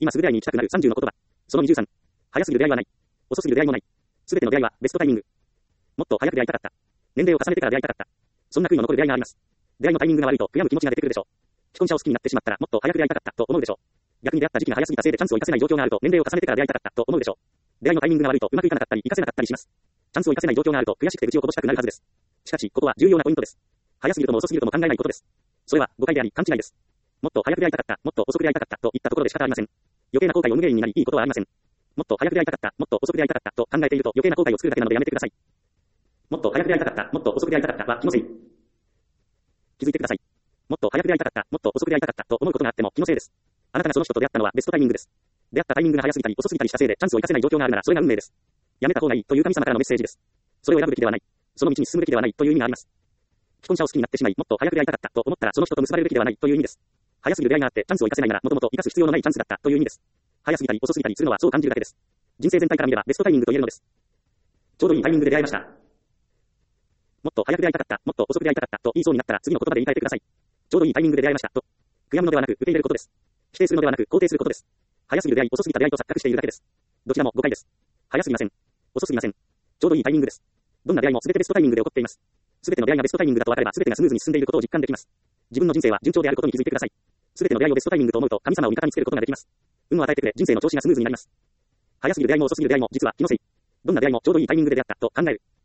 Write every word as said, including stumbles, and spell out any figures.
今すぐ出会いに行きたくなるさんじゅうの言葉。そのにじゅうさん。早すぎる出会いはない。遅すぎる出会いもない。すべての出会いはベストタイミング。もっと早く出会いたかった。年齢を重ねてから出会いたかった。そんな悔いの残る出会いがあります。出会いのタイミングが悪いと悔やむ気持ちが出てくるでしょう。既婚者を好きになってしまったらもっと早く出会いたかったと思うでしょう。逆に出会った時期が早すぎたせいでチャンスを生かせない状況があると年齢を重ねてから出会いたかったと思うでしょう。出会いのタイミングが悪いとうまくいかなかったり生かせなかったりします。チャンスを生かせない状況があると悔しくて口をこぼしたくなるはずです。しかしここは重要なポイントです。早すぎるとも遅すぎるとも考えないことです。それは誤解であり勘違いです。もっと早く出会いたかった、もっと遅く出会いたかったといったところで仕方ありません。余計な後悔を無限になりいいことはありません。もっと早く出会いたかった、もっと遅く出会いたかったと考えていると余計な後悔を作るだけなのでやめてください。もっと早く出会いたかった、もっと遅く出会いたかったは気のせい。気づいてください。もっと早く出会いたかった、もっと遅く出会いたかったと思うことがあっても気のせいです。あなたがその人と出会ったのはベストタイミングです。出会ったタイミングが早すぎたり遅すぎたりしたせいでチャンスを生かせない状況があるならそれが運命です。やめた方がいいという神様からのメッセージです。それを選ぶべきではない。その道に進むべきではないという意味があります。既婚者を好きになってしまいもっと早く出会いたかったと思ったらその人と結ばれるべきではないという意味です。早すぎる出会いがあってチャンスを生かせないならもともと生かす必要のないチャンスだったという意味です。早すぎたり遅すぎたりするのはそう感じるだけです。人生全体から見ればベストタイミングと言えるのです。ちょうどいいタイミングで出会いました。もっと早く出会いたかった、もっと遅く出会いたかったと言いそうになったら次の言葉で言い換えてください。ちょうどいいタイミングで出会いましたと。悔やむのではなく受け入れることです。否定するのではなく肯定することです。早すぎる出会い、遅すぎた出会いと錯覚しているだけです。どちらも誤解です。早すぎません。遅すぎません。ちょうどいいタイミングです。どんな出会いも全てベストタイミングで起こっています。全ての出会いがベストタイミングだと分かれば全てがスムーズに進んでいることを実感できます。自分の人生は順調であることに気づいてください。全ての出会いをベストタイミングと思うと神様を味方につけることができます。運を与えてくれ、人生の調子がスムーズになります。早すぎる出会いも遅すぎる出会いも実は気のせい。どんな出会いもちょうどいいタイミングで出会ったと考える。